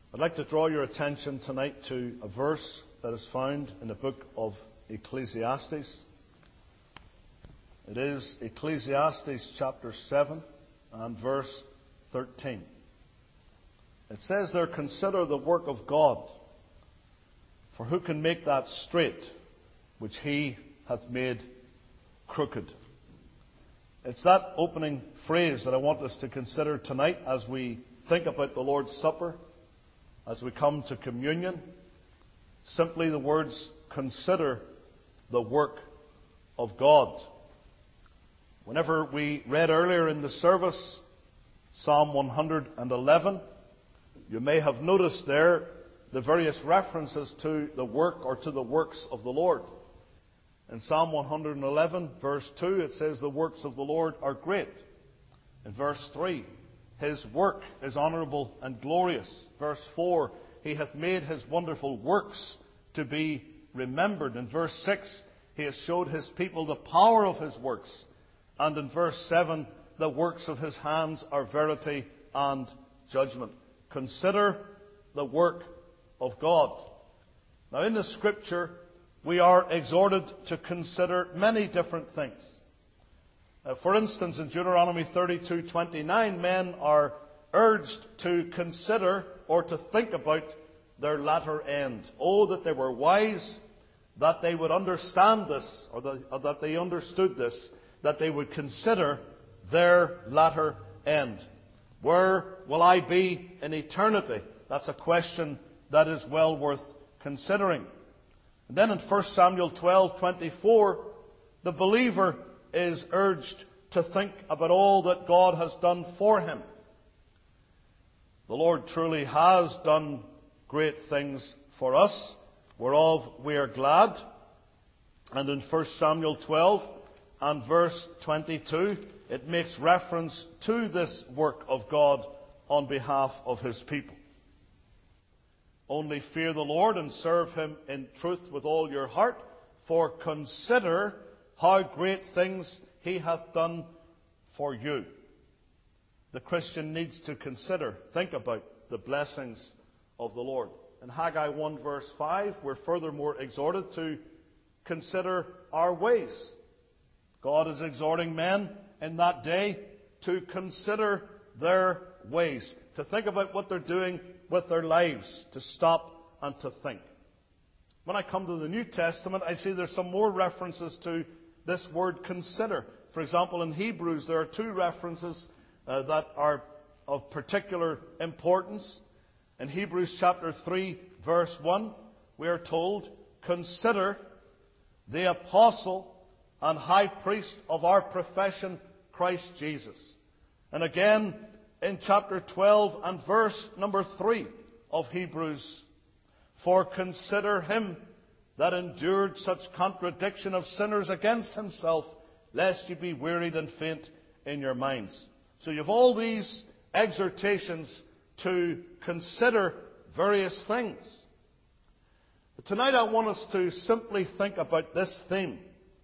I'd like to draw your attention tonight to a verse that is found in the book of Ecclesiastes. It is Ecclesiastes chapter 7 and verse 13. It says there, "Consider the work of God, for who can make that straight which he hath made crooked?" It's that opening phrase that I want us to consider tonight as we think about the Lord's Supper, as we come to communion. Simply the words, "Consider the work of God." Whenever we read earlier in the service Psalm 111, you may have noticed there the various references to the work or to the works of the Lord. In Psalm 111, verse 2, it says, "The works of the Lord are great." In verse 3, "His work is honorable and glorious." Verse 4, "He hath made his wonderful works to be remembered." In verse 6, "He has showed his people the power of his works." And in verse 7, "The works of his hands are verity and judgment." Consider the work of God. Now in the Scripture, we are exhorted to consider many different things. For instance, in Deuteronomy 32:29, men are urged to consider or to think about their latter end. Oh, that they were wise, that they would understand this, or that they understood this, that they would consider their latter end. Where will I be in eternity? That's a question that is well worth considering. And then in 1 Samuel 12:24, the believer is urged to think about all that God has done for him. The Lord truly has done great things for us, whereof we are glad. And in 1 Samuel 12 and verse 22, it makes reference to this work of God on behalf of his people. "Only fear the Lord and serve him in truth with all your heart, for consider how great things he hath done for you." The Christian needs to consider, think about the blessings of the Lord. In Haggai 1 verse 5, we're furthermore exhorted to consider our ways. God is exhorting men in that day to consider their ways, to think about what they're doing with their lives, to stop and to think. When I come to the New Testament, I see there's some more references to this word consider. For example, in Hebrews, there are two references that are of particular importance. In Hebrews chapter 3, verse 1, we are told, "Consider the apostle and high priest of our profession, Christ Jesus." And again, in chapter 12 and verse number 3 of Hebrews, "For consider him that endured such contradiction of sinners against himself, lest you be wearied and faint in your minds." So you have all these exhortations to consider various things. But tonight I want us to simply think about this theme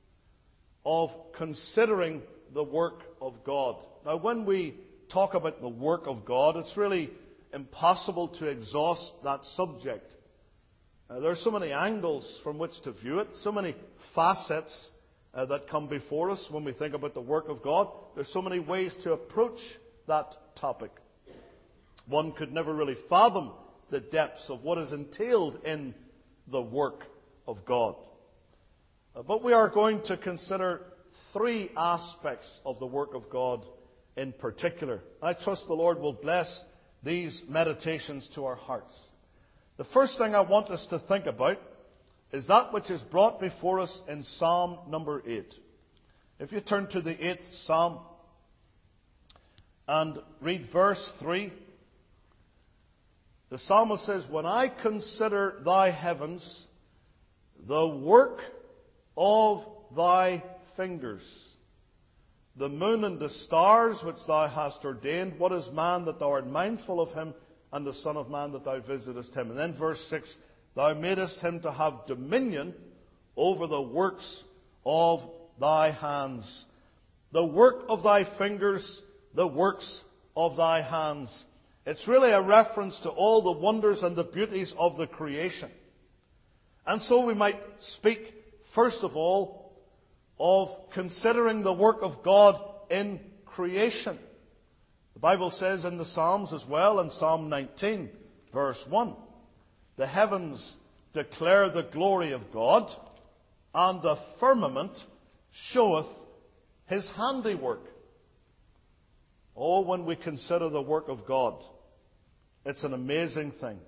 of considering the work of God. Now, when we talk about the work of God, it's really impossible to exhaust that subject. There are so many angles from which to view it, so many facets that come before us when we think about the work of God. There's so many ways to approach that topic. One could never really fathom the depths of what is entailed in the work of God. But we are going to consider three aspects of the work of God in particular. I trust the Lord will bless these meditations to our hearts. The first thing I want us to think about is that which is brought before us in Psalm number 8. If you turn to the 8th Psalm and read verse 3, the psalmist says, "When I consider thy heavens, the work of thy fingers, the moon and the stars which thou hast ordained, what is man that thou art mindful of him, and the son of man that thou visitest him?" And then verse 6, "Thou madest him to have dominion over the works of thy hands." The work of thy fingers, the works of thy hands. It's really a reference to all the wonders and the beauties of the creation. And so we might speak, first of all, of considering the work of God in creation. The Bible says in the Psalms as well, in Psalm 19, verse 1, the heavens declare the glory of God, and the firmament showeth his handiwork. Oh, when we consider the work of God, it's an amazing thing.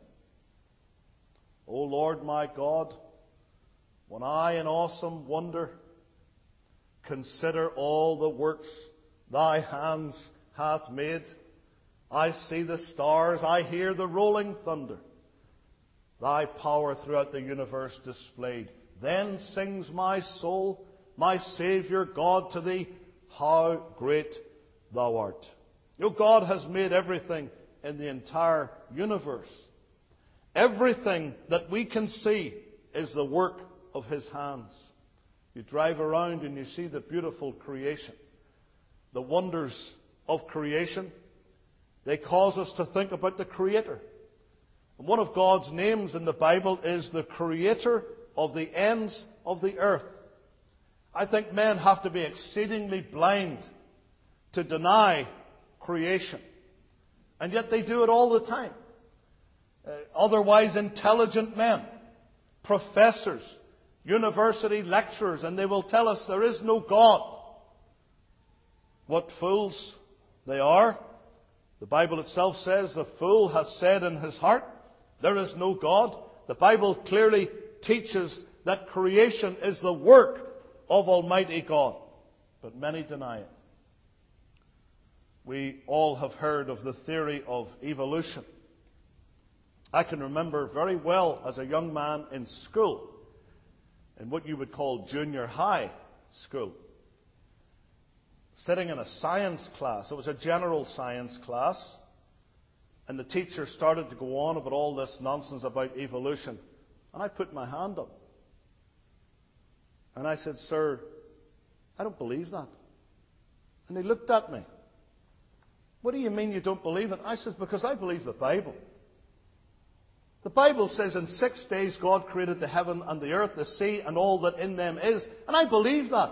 O Lord my God, when I in awesome wonder consider all the works thy hands hath made, I see the stars, I hear the rolling thunder, thy power throughout the universe displayed. Then sings my soul, my Saviour God, to thee, how great thou art. You know, God has made everything in the entire universe. Everything that we can see is the work of his hands. You drive around and you see the beautiful creation, the wonders of creation. They cause us to think about the Creator. And one of God's names in the Bible is the Creator of the ends of the earth. I think men have to be exceedingly blind to deny creation. And yet they do it all the time. Otherwise intelligent men, professors, university lecturers, and they will tell us there is no God. What fools they are. The Bible itself says the fool has said in his heart, there is no God. The Bible clearly teaches that creation is the work of Almighty God. But many deny it. We all have heard of the theory of evolution. I can remember very well as a young man in school, in what you would call junior high school, sitting in a science class. It was a general science class, and the teacher started to go on about all this nonsense about evolution. And I put my hand up. And I said, "Sir, I don't believe that." And he looked at me. "What do you mean you don't believe it?" I said, "Because I believe the Bible. The Bible says in 6 days God created the heaven and the earth, the sea, and all that in them is. And I believe that."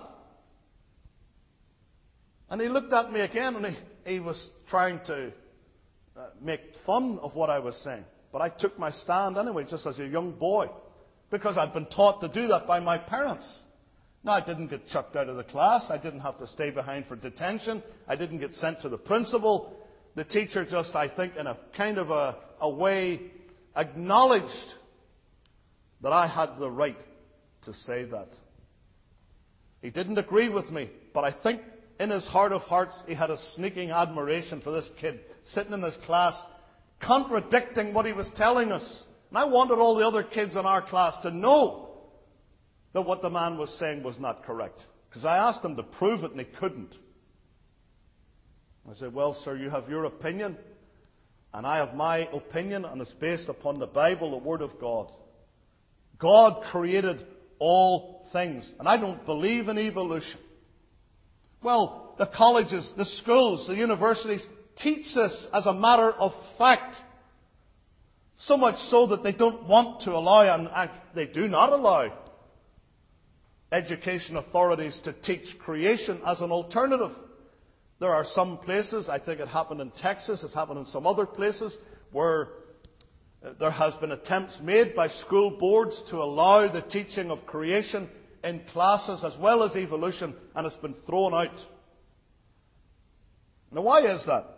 And he looked at me again, and he was trying to make fun of what I was saying. But I took my stand anyway, just as a young boy, because I'd been taught to do that by my parents. Now, I didn't get chucked out of the class. I didn't have to stay behind for detention. I didn't get sent to the principal. The teacher just, I think, in a kind of a way, acknowledged that I had the right to say that. He didn't agree with me, but I think in his heart of hearts, he had a sneaking admiration for this kid sitting in his class, contradicting what he was telling us. And I wanted all the other kids in our class to know that what the man was saying was not correct. Because I asked him to prove it, and he couldn't. I said, "Well, sir, you have your opinion, and I have my opinion, and it's based upon the Bible, the Word of God. God created all things, and I don't believe in evolution." Well, the colleges, the schools, the universities teach this as a matter of fact. So much so that they don't want to allow, and they do not allow, education authorities to teach creation as an alternative. There are some places, I think it happened in Texas, it's happened in some other places, where there has been attempts made by school boards to allow the teaching of creation in classes as well as evolution, and it's been thrown out. Now, why is that?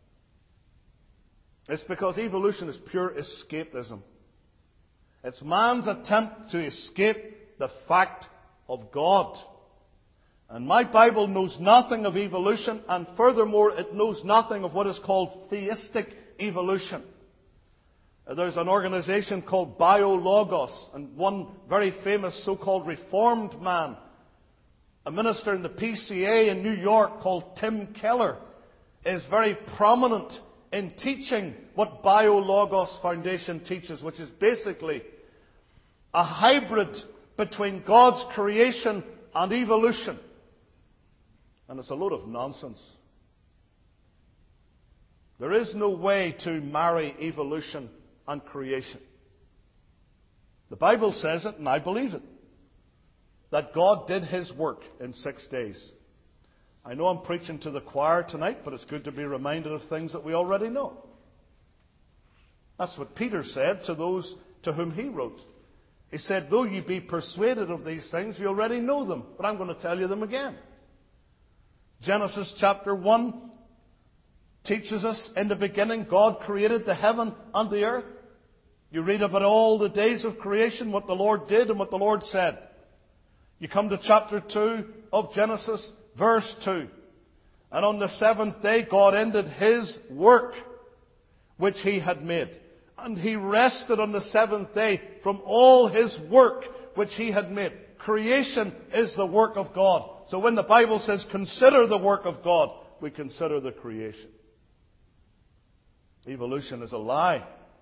It's because evolution is pure escapism. It's man's attempt to escape the fact of God. And my Bible knows nothing of evolution, and furthermore, it knows nothing of what is called theistic evolution. There's an organization called BioLogos, and one very famous so-called reformed man, a minister in the PCA in New York called Tim Keller, is very prominent in teaching what BioLogos Foundation teaches, which is basically a hybrid between God's creation and evolution. And it's a load of nonsense. There is no way to marry evolution and creation. The Bible says it, and I believe it, that God did his work in 6 days. I know I'm preaching to the choir tonight, but it's good to be reminded of things that we already know. That's what Peter said to those to whom he wrote. He said, though you be persuaded of these things, you already know them, but I'm going to tell you them again. Genesis chapter 1 teaches us, in the beginning, God created the heaven and the earth. You read about all the days of creation, what the Lord did and what the Lord said. You come to chapter 2 of Genesis, verse 2. And on the seventh day, God ended his work which he had made. And he rested on the seventh day from all his work which he had made. Creation is the work of God. So when the Bible says, consider the work of God, we consider the creation. Evolution is a lie.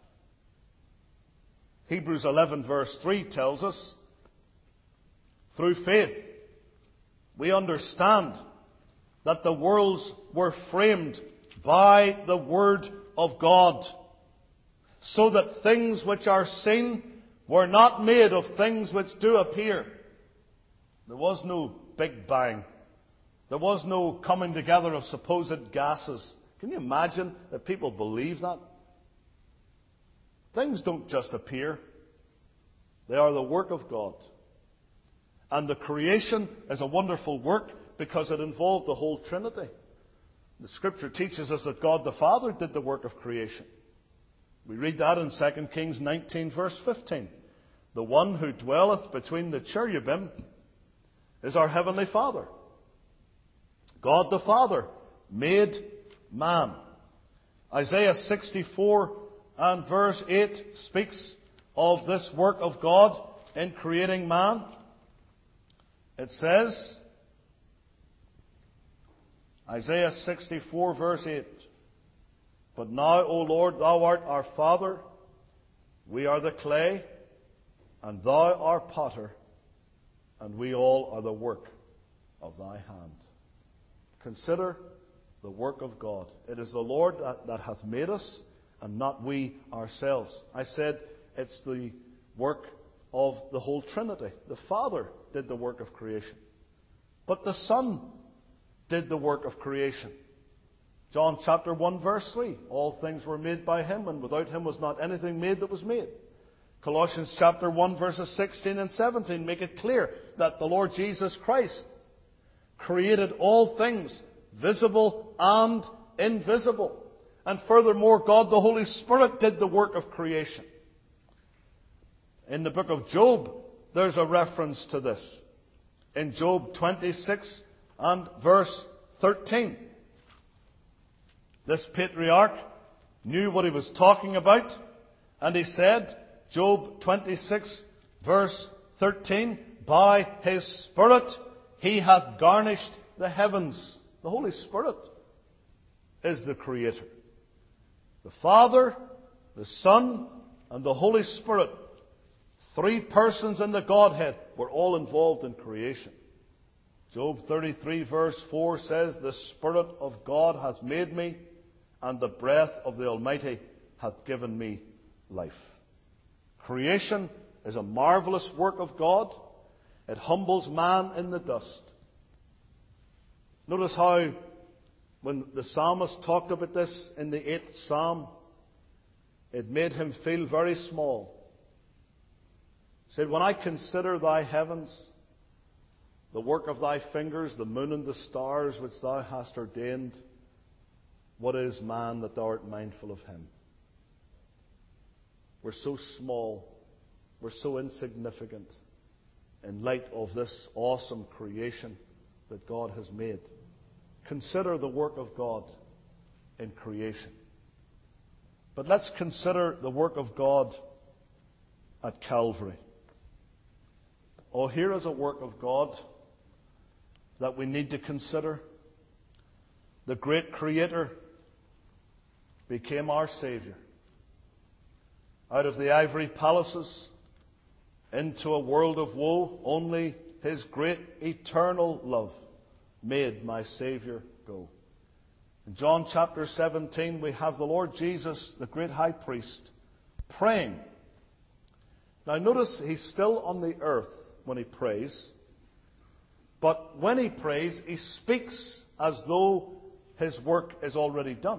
Hebrews 11 verse 3 tells us, through faith, we understand that the worlds were framed by the Word of God, so that things which are seen were not made of things which do appear. There was no Big Bang. There was no coming together of supposed gases. Can you imagine that people believe that? Things don't just appear. They are the work of God. And the creation is a wonderful work because it involved the whole Trinity. The Scripture teaches us that God the Father did the work of creation. We read that in 2 Kings 19 verse 15. The one who dwelleth between the cherubim is our Heavenly Father. God the Father made man. Isaiah 64 and verse 8 speaks of this work of God in creating man. It says, Isaiah 64 verse 8, but now, O Lord, thou art our Father, we are the clay, and thou art potter, and we all are the work of thy hand. Consider the work of God. It is the Lord that hath made us, and not we ourselves. I said it's the work of the whole Trinity. The Father did the work of creation, but the Son did the work of creation. John chapter 1 verse 3, all things were made by him, and without him was not anything made that was made. Colossians chapter 1 verses 16 and 17 make it clear that the Lord Jesus Christ created all things, visible and invisible. And furthermore, God the Holy Spirit did the work of creation. In the book of Job, there's a reference to this. In Job 26 and verse 13. This patriarch knew what he was talking about, and he said, Job 26 verse 13, by his Spirit he hath garnished the heavens. The Holy Spirit is the Creator. The Father, the Son, and the Holy Spirit, three persons in the Godhead, were all involved in creation. Job 33 verse 4 says, the Spirit of God hath made me, and the breath of the Almighty hath given me life. Creation is a marvelous work of God. It humbles man in the dust. Notice how when the psalmist talked about this in the 8th Psalm, it made him feel very small. He said, when I consider thy heavens, the work of thy fingers, the moon and the stars which thou hast ordained, what is man that thou art mindful of him? We're so small, we're so insignificant in light of this awesome creation that God has made. Consider the work of God in creation. But let's consider the work of God at Calvary. Oh, here is a work of God that we need to consider. The great Creator became our Savior. Out of the ivory palaces into a world of woe, only His great eternal love made my Savior go. In John chapter 17, we have the Lord Jesus, the great high priest, praying. Now notice he's still on the earth when he prays. But when he prays, he speaks as though his work is already done.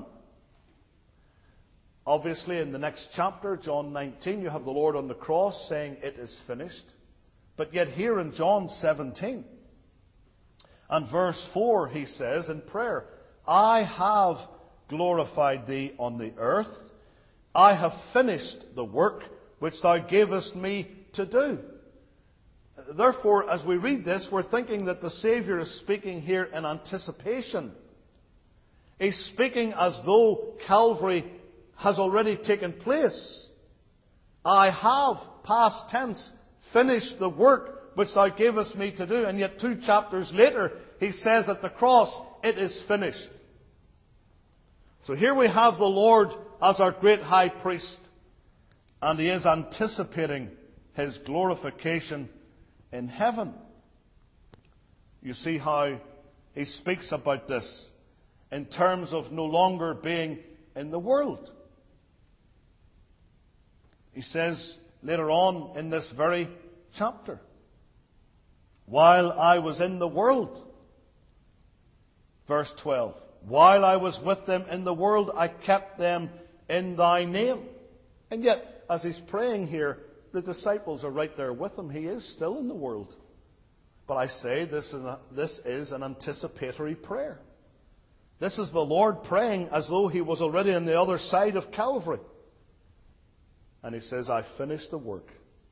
Obviously, in the next chapter, John 19, you have the Lord on the cross saying, "It is finished." But yet here in John 17, and verse 4, he says in prayer, "I have glorified thee on the earth. I have finished the work which thou gavest me to do." Therefore, as we read this, we're thinking that the Savior is speaking here in anticipation. He's speaking as though Calvary has already taken place. I have, past tense, finished the work which thou gavest me to do. And yet 2 chapters later, he says at the cross, "It is finished." So here we have the Lord as our great high priest, and he is anticipating his glorification in heaven. You see how he speaks about this in terms of no longer being in the world. He says later on in this very chapter, "While I was in the world," verse 12, "while I was with them in the world, I kept them in thy name." And yet, as he's praying here, the disciples are right there with him. He is still in the world. But I say this is an anticipatory prayer. This is the Lord praying as though he was already on the other side of Calvary. And he says, "I finished the work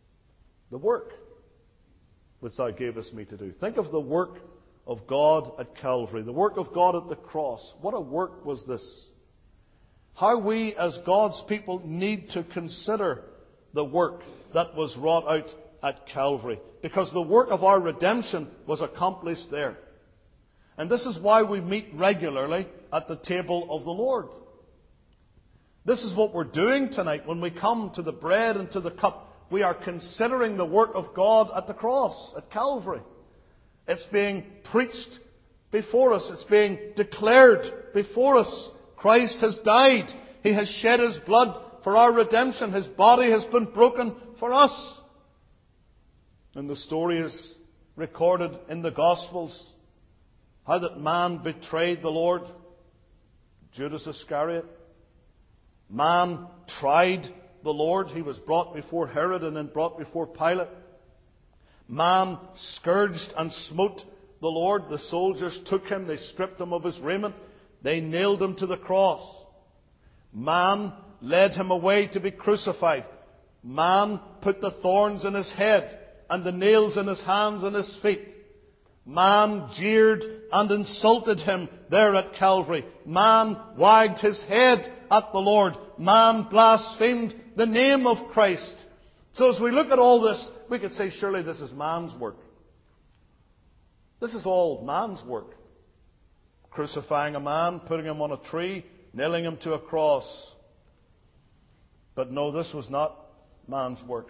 which thou gavest me to do." Think of the work of God at Calvary, the work of God at the cross. What a work was this. How we as God's people need to consider the work that was wrought out at Calvary, because the work of our redemption was accomplished there. And this is why we meet regularly at the table of the Lord. This is what we're doing tonight when we come to the bread and to the cup. We are considering the work of God at the cross, at Calvary. It's being preached before us. It's being declared before us. Christ has died. He has shed his blood for our redemption. His body has been broken for us. And the story is recorded in the Gospels, how that man betrayed the Lord, Judas Iscariot. Man tried the Lord. He was brought before Herod and then brought before Pilate. Man scourged and smote the Lord. The soldiers took him. They stripped him of his raiment. They nailed him to the cross. Man led him away to be crucified. Man put the thorns in his head and the nails in his hands and his feet. Man jeered and insulted him there at Calvary. Man wagged his head at the Lord. Man blasphemed the name of Christ. So as we look at all this, we could say, surely this is man's work. This is all man's work. Crucifying a man, putting him on a tree, nailing him to a cross. But no, this was not man's work.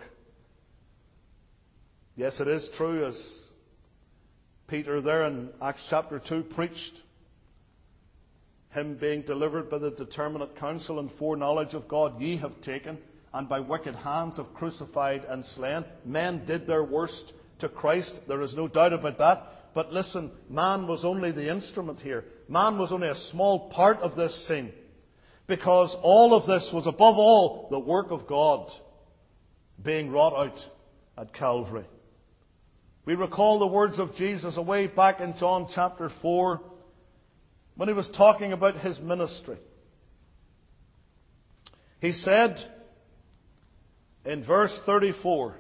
Yes, it is true, as Peter there in Acts chapter 2 preached, him being delivered by the determinate counsel and foreknowledge of God, ye have taken, and by wicked hands have crucified and slain. Men did their worst to Christ. There is no doubt about that. But listen, man was only the instrument here. Man was only a small part of this scene. Because all of this was above all the work of God being wrought out at Calvary. We recall the words of Jesus away back in John chapter 4 when he was talking about his ministry. He said in verse 34,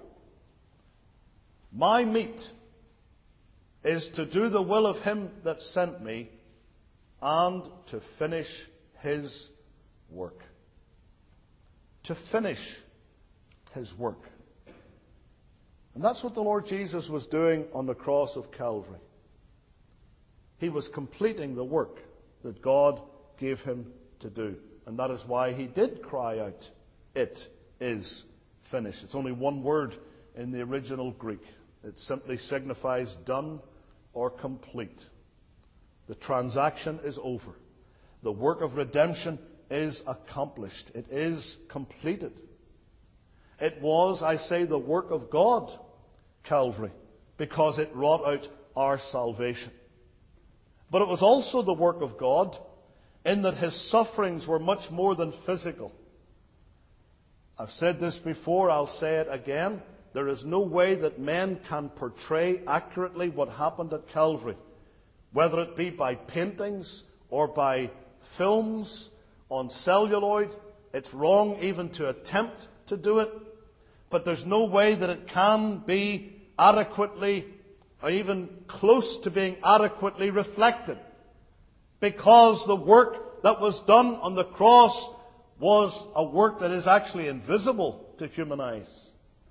my meat is to do the will of him that sent me and to finish his work. To finish his work. And that's what the Lord Jesus was doing on the cross of Calvary. He was completing the work that God gave him to do. And that is why he did cry out, it is finished. It's only one word in the original Greek. It simply signifies done or complete. The transaction is over. The work of redemption is accomplished. It is completed. It was, I say, the work of God, Calvary, because it wrought out our salvation. But it was also the work of God in that his sufferings were much more than physical. I've said this before, I'll say it again. There is no way that men can portray accurately what happened at Calvary, whether it be by paintings or by films on celluloid. It's wrong even to attempt to do it, but there's no way that it can be adequately or even close to being adequately reflected, because the work that was done on the cross was a work that is actually invisible to human eyes.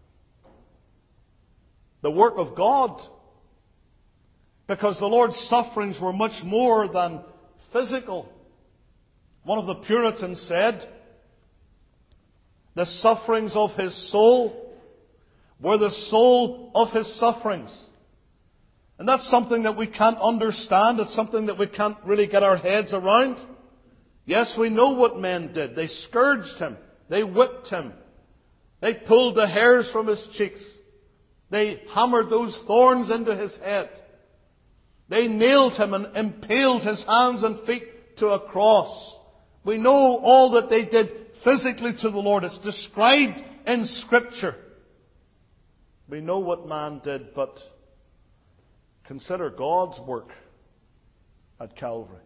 The work of God, because the Lord's sufferings were much more than physical. One of the Puritans said, the sufferings of his soul were the soul of his sufferings. And that's something that we can't understand. It's something that we can't really get our heads around. Yes, we know what men did. They scourged him. They whipped him. They pulled the hairs from his cheeks. They hammered those thorns into his head. They nailed him and impaled his hands and feet to a cross. We know all that they did physically to the Lord. It's described in Scripture. We know what man did, but consider God's work at Calvary.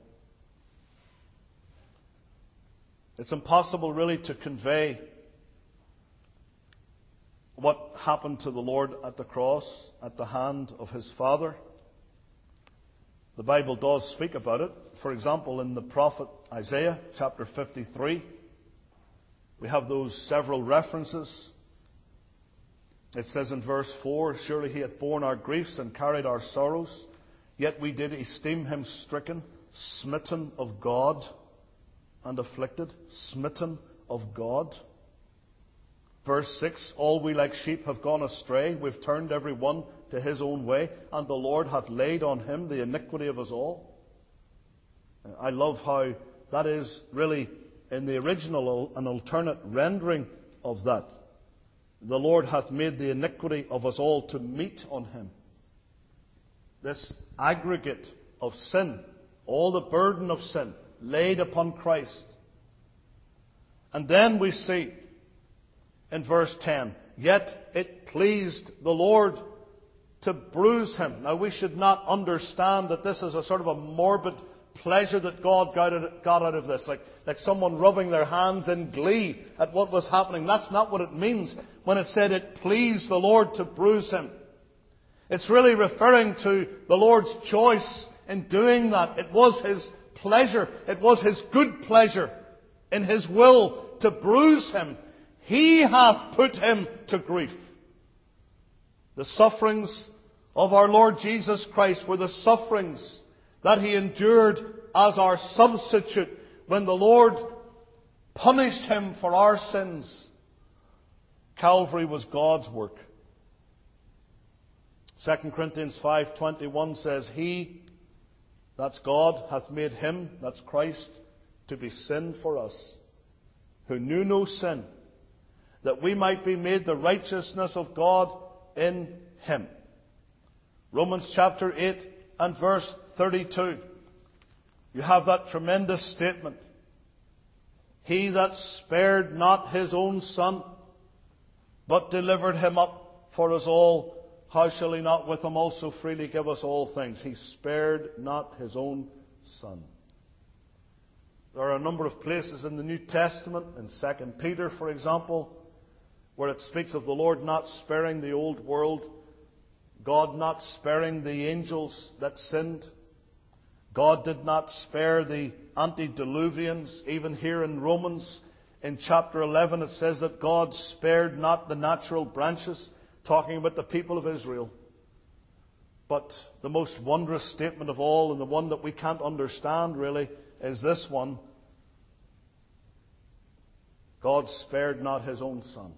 It's impossible really to convey what happened to the Lord at the cross, at the hand of his Father. The Bible does speak about it. For example, in the prophet Isaiah, chapter 53, we have those several references. It says in verse 4, surely he hath borne our griefs and carried our sorrows, yet we did esteem him stricken, smitten of God, and afflicted. Smitten of God. Verse 6, all we like sheep have gone astray. We've turned every one to his own way, and the Lord hath laid on him the iniquity of us all. I love how that is really, in the original, an alternate rendering of that. The Lord hath made the iniquity of us all to meet on him. This aggregate of sin, all the burden of sin, laid upon Christ. And then we see in verse 10, yet it pleased the Lord to bruise him. Now we should not understand that this is a sort of a morbid pleasure that God got out of this, like someone rubbing their hands in glee at what was happening. That's not what it means when it said it pleased the Lord to bruise him. It's really referring to the Lord's choice in doing that. It was his pleasure. It was his good pleasure in his will to bruise him. He hath put him to grief. The sufferings of our Lord Jesus Christ were the sufferings that he endured as our substitute when the Lord punished him for our sins. Calvary was God's work. 2 Corinthians 5:21 says, he, that's God, hath made him, that's Christ, to be sin for us, who knew no sin, that we might be made the righteousness of God in him. Romans chapter 8 and verse 32. You have that tremendous statement. He that spared not his own son, but delivered him up for us all, how shall he not with him also freely give us all things? He spared not his own son. There are a number of places in the New Testament, in 2 Peter, for example, where it speaks of the Lord not sparing the old world, God not sparing the angels that sinned. God did not spare the antediluvians. Even here in Romans, in chapter 11, it says that God spared not the natural branches, talking about the people of Israel. But the most wondrous statement of all, and the one that we can't understand really, is this one. God spared not his own son,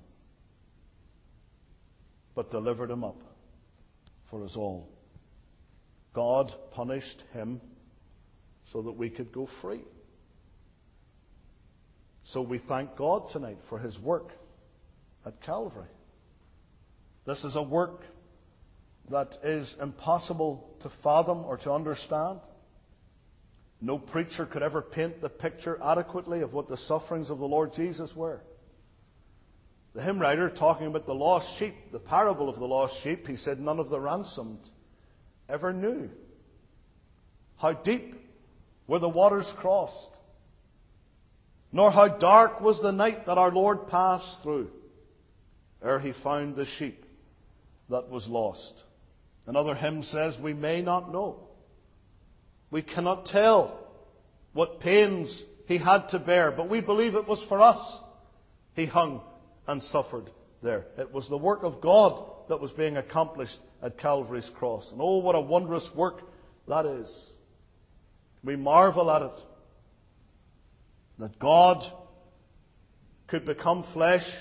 but delivered him up for us all. God punished him so that we could go free. So we thank God tonight for his work at Calvary. This is a work that is impossible to fathom or to understand. No preacher could ever paint the picture adequately of what the sufferings of the Lord Jesus were. The hymn writer, talking about the lost sheep, the parable of the lost sheep, he said, none of the ransomed ever knew how deep were the waters crossed, nor how dark was the night that our Lord passed through, ere he found the sheep that was lost. Another hymn says, we may not know. We cannot tell what pains he had to bear, but we believe it was for us he hung and suffered there. It was the work of God that was being accomplished at Calvary's cross. And oh, what a wondrous work that is. We marvel at it. That God could become flesh,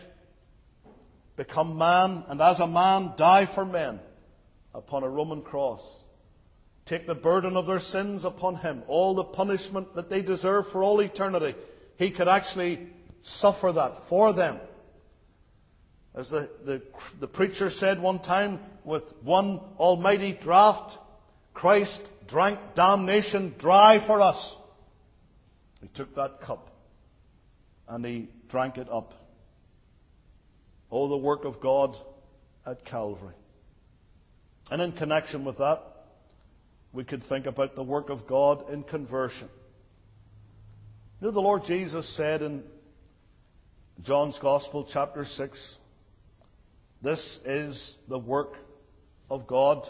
become man, and as a man die for men upon a Roman cross. Take the burden of their sins upon him. All the punishment that they deserve for all eternity. He could actually suffer that for them. As the preacher said one time, with one almighty draught, Christ drank damnation dry for us. He took that cup and he drank it up. Oh, the work of God at Calvary. And in connection with that, we could think about the work of God in conversion. You know, the Lord Jesus said in John's Gospel, chapter 6, this is the work of God,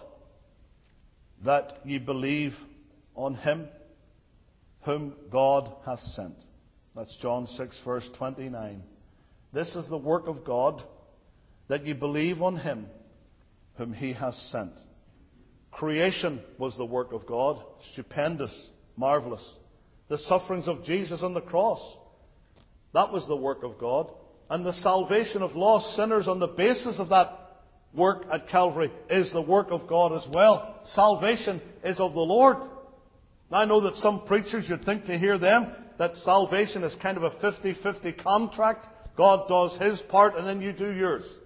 that ye believe on him whom God hath sent. That's John 6, verse 29. This is the work of God, that ye believe on him whom he hath sent. Creation was the work of God, stupendous, marvelous. The sufferings of Jesus on the cross, that was the work of God. And the salvation of lost sinners on the basis of that work at Calvary is the work of God as well. Salvation is of the Lord. Now, I know that some preachers, you'd think to hear them, that salvation is kind of a 50-50 contract. God does his part and then you do yours.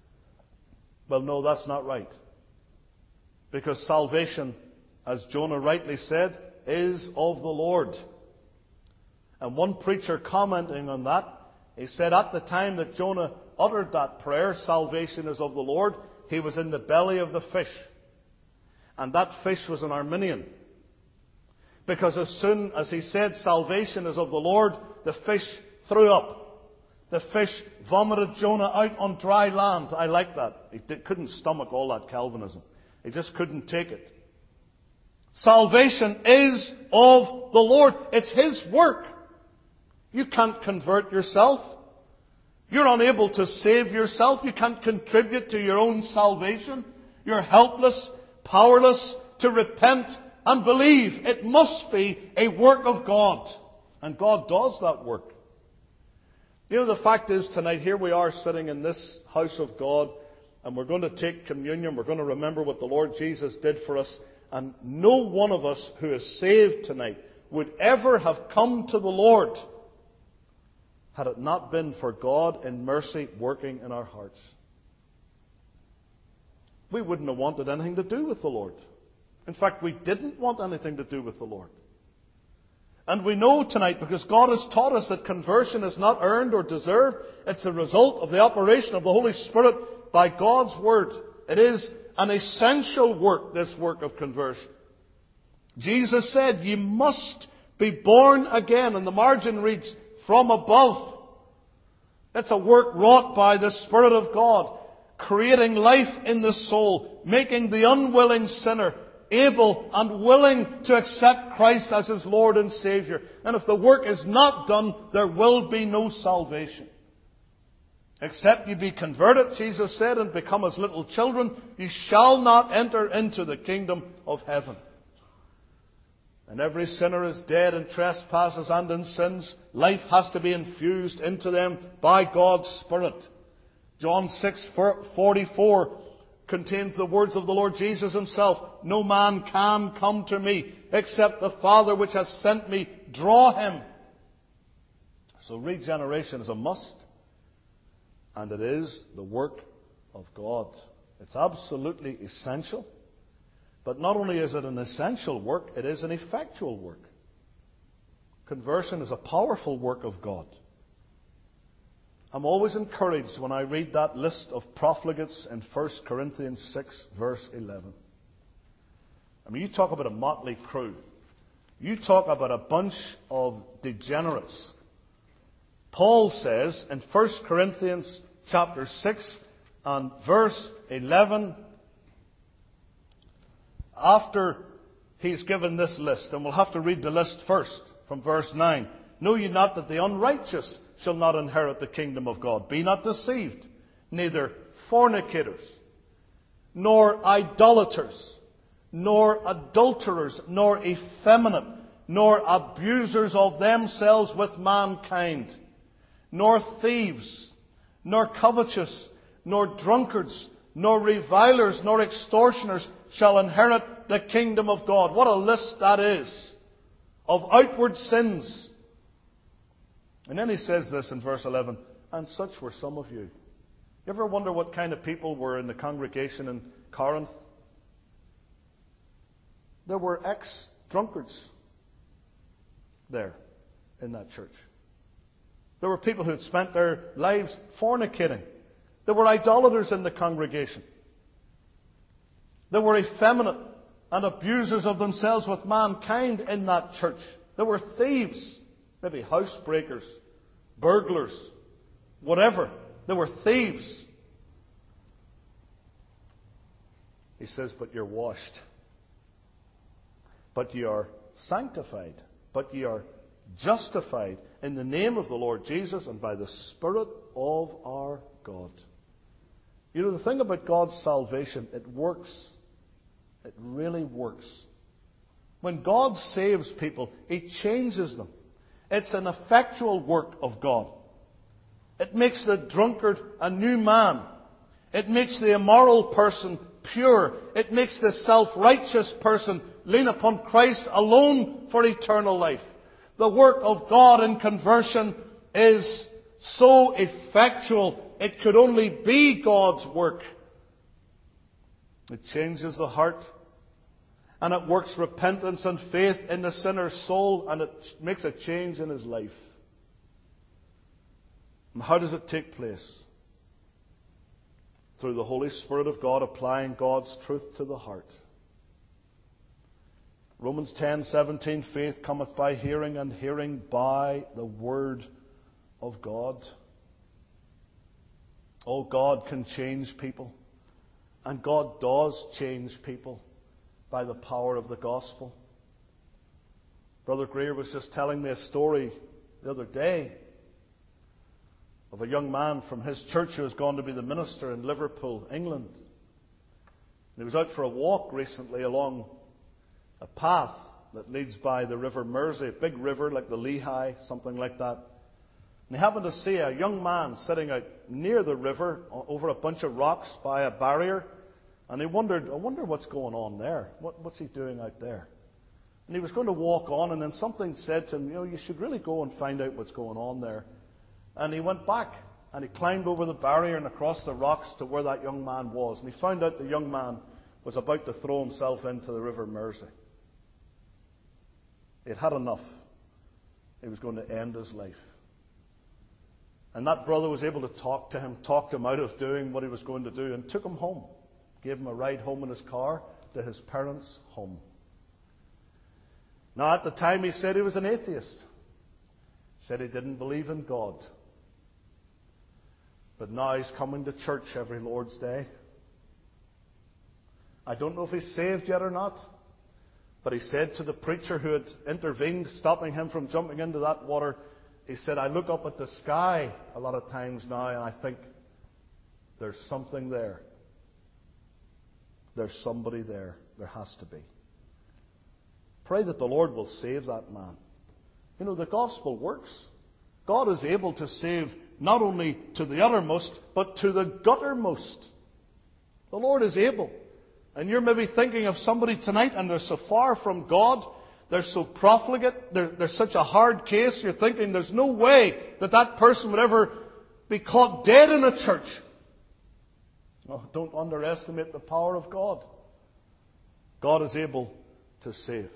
Well, no, that's not right. Because salvation, as Jonah rightly said, is of the Lord. And one preacher commenting on that, he said at the time that Jonah uttered that prayer, salvation is of the Lord, he was in the belly of the fish. And that fish was an Arminian. Because as soon as he said salvation is of the Lord, the fish threw up. The fish vomited Jonah out on dry land. I like that. He couldn't stomach all that Calvinism. He just couldn't take it. Salvation is of the Lord. It's his work. You can't convert yourself. You're unable to save yourself. You can't contribute to your own salvation. You're helpless, powerless to repent and believe. It must be a work of God. And God does that work. You know, the fact is tonight, here we are sitting in this house of God, and we're going to take communion. We're going to remember what the Lord Jesus did for us. And no one of us who is saved tonight would ever have come to the Lord had it not been for God in mercy working in our hearts. We wouldn't have wanted anything to do with the Lord. In fact, we didn't want anything to do with the Lord. And we know tonight, because God has taught us that conversion is not earned or deserved. It's a result of the operation of the Holy Spirit by God's Word. It is an essential work, this work of conversion. Jesus said, ye must be born again. And the margin reads, from above. It's a work wrought by the Spirit of God, creating life in the soul, making the unwilling sinner able and willing to accept Christ as his Lord and Savior. And if the work is not done, there will be no salvation. Except you be converted, Jesus said, and become as little children, you shall not enter into the kingdom of heaven. And every sinner is dead in trespasses and in sins. Life has to be infused into them by God's Spirit. John 6:44 contains the words of the Lord Jesus himself. No man can come to me except the Father which has sent me draw him. So regeneration is a must, and it is the work of God. It's absolutely essential. But not only is it an essential work, it is an effectual work. Conversion is a powerful work of God. I'm always encouraged when I read that list of profligates in 1 Corinthians 6, verse 11. I mean, you talk about a motley crew. You talk about a bunch of degenerates. Paul says in 1 Corinthians chapter 6 and verse 11, after he's given this list, and we'll have to read the list first from verse 9. Know ye not that the unrighteous shall not inherit the kingdom of God? Be not deceived, neither fornicators, nor idolaters, nor adulterers, nor effeminate, nor abusers of themselves with mankind, nor thieves, nor covetous, nor drunkards, nor revilers, nor extortioners shall inherit the kingdom of God. What a list that is of outward sins. And then he says this in verse 11, and such were some of you. You ever wonder what kind of people were in the congregation in Corinth? There were ex-drunkards there in that church. There were people who had spent their lives fornicating. There were idolaters in the congregation. There were effeminate and abusers of themselves with mankind in that church. There were thieves, maybe housebreakers, burglars, whatever. There were thieves. He says, but you're washed. But ye are sanctified. But ye are justified in the name of the Lord Jesus and by the Spirit of our God. You know, the thing about God's salvation, it works. It really works. When God saves people, He changes them. It's an effectual work of God. It makes the drunkard a new man. It makes the immoral person pure. It makes the self-righteous person lean upon Christ alone for eternal life. The work of God in conversion is so effectual, it could only be God's work. It changes the heart, and it works repentance and faith in the sinner's soul, and it makes a change in his life. And how does it take place? Through the Holy Spirit of God applying God's truth to the heart. Romans 10:17, faith cometh by hearing, and hearing by the word of God. Oh, God can change people. And God does change people by the power of the gospel. Brother Greer was just telling me a story the other day of a young man from his church who was going to be the minister in Liverpool, England. And he was out for a walk recently along a path that leads by the River Mersey, a big river like the Lehigh, something like that. And he happened to see a young man sitting out near the river over a bunch of rocks by a barrier. And he wondered, I wonder what's going on there. What's he doing out there? And he was going to walk on, and then something said to him, you should really go and find out what's going on there. And he went back, and he climbed over the barrier and across the rocks to where that young man was. And he found out the young man was about to throw himself into the River Mersey. He'd had enough. He was going to end his life. And that brother was able to talk to him, talked him out of doing what he was going to do, and took him home. Gave him a ride home in his car to his parents' home. Now, at the time, he said he was an atheist. He said he didn't believe in God. But now he's coming to church every Lord's Day. I don't know if he's saved yet or not. But he said to the preacher who had intervened, stopping him from jumping into that water, he said, I look up at the sky a lot of times now and I think, there's something there. There's somebody there. There has to be. Pray that the Lord will save that man. You know, the gospel works. God is able to save not only to the uttermost, but to the guttermost. The Lord is able. And you're maybe thinking of somebody tonight and they're so far from God They're so profligate. They're such a hard case. You're thinking there's no way that person would ever be caught dead in a church. No, don't underestimate the power of God. God is able to save.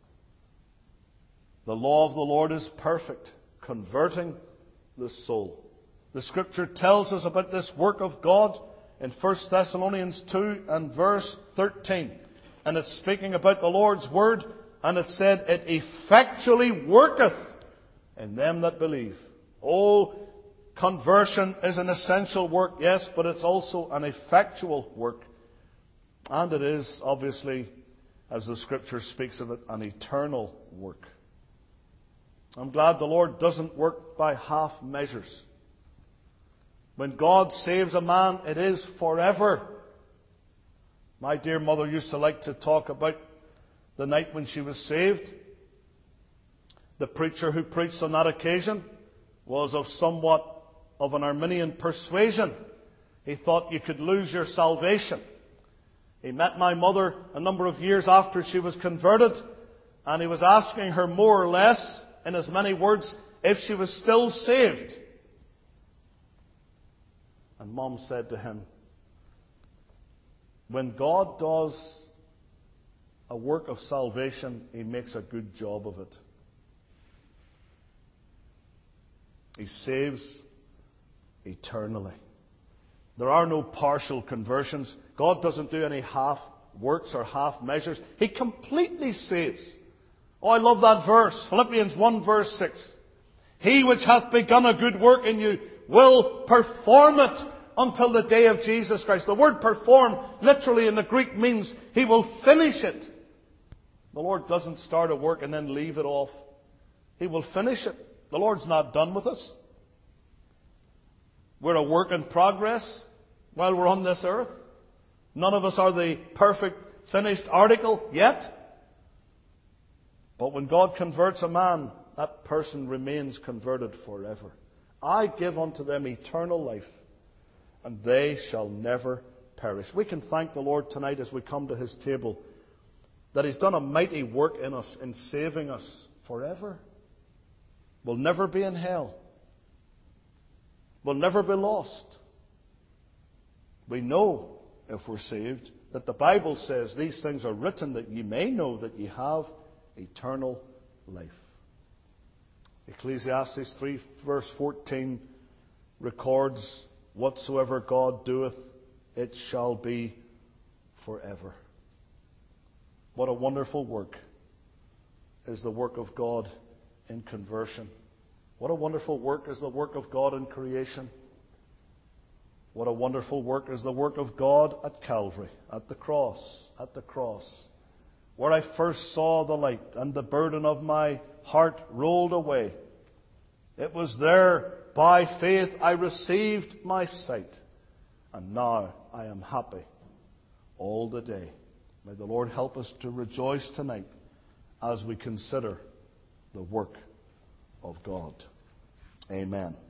The law of the Lord is perfect, converting the soul. The Scripture tells us about this work of God in 1 Thessalonians 2 and verse 13. And it's speaking about the Lord's Word, and it said, it effectually worketh in them that believe. Oh, conversion is an essential work, yes, but it's also an effectual work. And it is, obviously, as the Scripture speaks of it, an eternal work. I'm glad the Lord doesn't work by half measures. When God saves a man, it is forever. My dear mother used to like to talk about the night when she was saved. The preacher who preached on that occasion was of somewhat of an Arminian persuasion. He thought you could lose your salvation. He met my mother a number of years after she was converted, and he was asking her more or less, in as many words, if she was still saved. And Mom said to him, when God does a work of salvation, He makes a good job of it. He saves eternally. There are no partial conversions. God doesn't do any half works or half measures. He completely saves. Oh, I love that verse. Philippians 1 verse 6. He which hath begun a good work in you will perform it until the day of Jesus Christ. The word perform literally in the Greek means He will finish it. The Lord doesn't start a work and then leave it off. He will finish it. The Lord's not done with us. We're a work in progress while we're on this earth. None of us are the perfect finished article yet. But when God converts a man, that person remains converted forever. I give unto them eternal life, and they shall never perish. We can thank the Lord tonight as we come to His table that He's done a mighty work in us in saving us forever. We'll never be in hell. We'll never be lost. We know, if we're saved, that the Bible says these things are written that ye may know that ye have eternal life. Ecclesiastes 3 verse 14 records, whatsoever God doeth, it shall be forever. What a wonderful work is the work of God in conversion. What a wonderful work is the work of God in creation. What a wonderful work is the work of God at Calvary, at the cross, where I first saw the light and the burden of my heart rolled away. It was there, by faith, I received my sight, and now I am happy all the day. May the Lord help us to rejoice tonight as we consider the work of God. Amen.